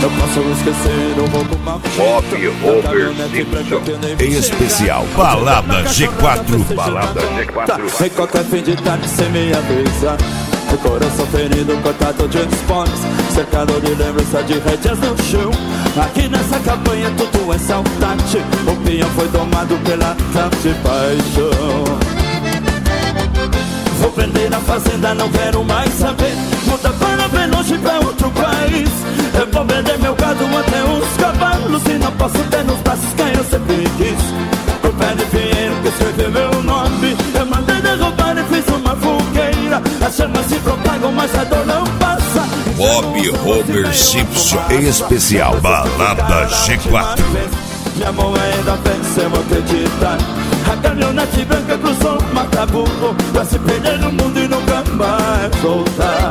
Não posso esquecer o roubo Bob Homer Simpson. Em especial, Balada G4. Balada G4. Em qualquer fim de tarde sem me avisar, o coração ferido, cortado de esportes, cercado de lembrança de rédeas no chão. Aqui nessa campanha tudo é saudade. O pinhão foi tomado pela tal de paixão. Vou prender na fazenda, não quero mais saber. Muda para bem longe, pra outro país. Eu vou vender meu gado até os cavalos, e não posso ter nos braços quem eu sempre quis. O pé de pinheiro que escreveu meu nome, eu mandei derrubar e fiz uma fogueira. As chamas se propagam, mas a dor não passa. Bob Homer Simpson. Em especial, Balada G4. Minha mão ainda venceu, acreditar. A caminhonete branca cruzou o Mataburro, pra se perder no mundo e nunca mais voltar.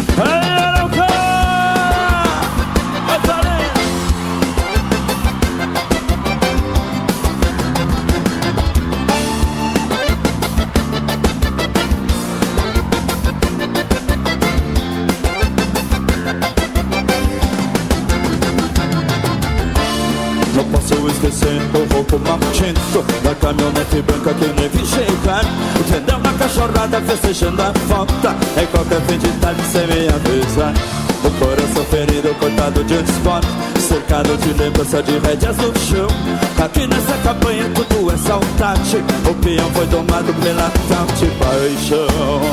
Não posso esquecer o roubo maldito da caminhonete branca que nem vi chegar. Entendeu na cachorrada festejando a volta, em qualquer fim de tarde sem me avisar. O coração ferido, cortado de esporte, cercado de lembrança de rédeas no chão. Aqui nessa campanha tudo é saudade. O peão foi tomado pela tal de paixão.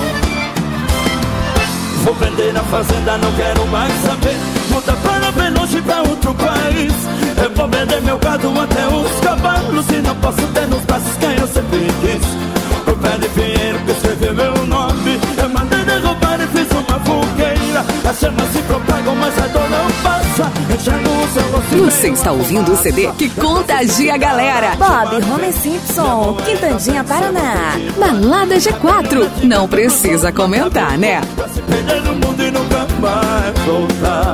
Vou vender na fazenda, não quero mais saber. Muda para bem longe, pra outro país. Eu vou vender meu gado até os cavalos, e não posso ter nos braços quem eu sempre quis. O pé de pinheiro que escreveu meu nome, eu mandei derrubar e fiz uma fogueira. As chamas se propagam, mas a dor não passa. Enxergo o seu rosto. Você está ouvindo o CD que contagia a galera. Bob Homer Simpson, Quintandinha, Paraná. Balada G4. Não precisa comentar, né? Pra se perder no mundo e nunca mais voltar.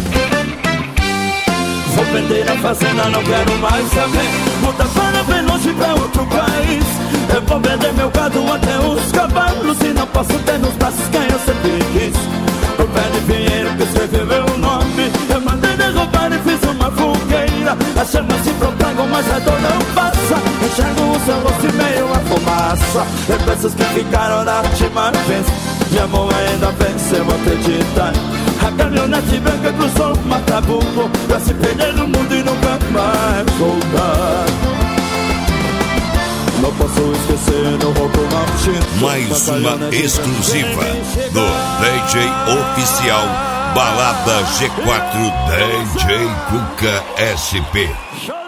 Vou vender a fazenda, não quero mais saber. Muda para bem longe, pra outro país. Eu vou vender meu gado até os cavalos, e não posso ter nos braços quem eu sempre quis. O pé de pinheiro que escreveu meu nome, eu mandei derrubar e fiz uma fogueira. As chamas se propagam, mas a dor não passa. Enxergo o seu rosto e meio a fumaça. Lembranças que ficaram da última vez. Minha mão ainda venceu, acreditar. A caminhonete branca cruzou o Mataburro, pra se perder no mundo e nunca mais voltar. Não posso esquecer o roubo maldito. Mais uma exclusiva do DJ Oficial Balada G4, DJ Cuca SP.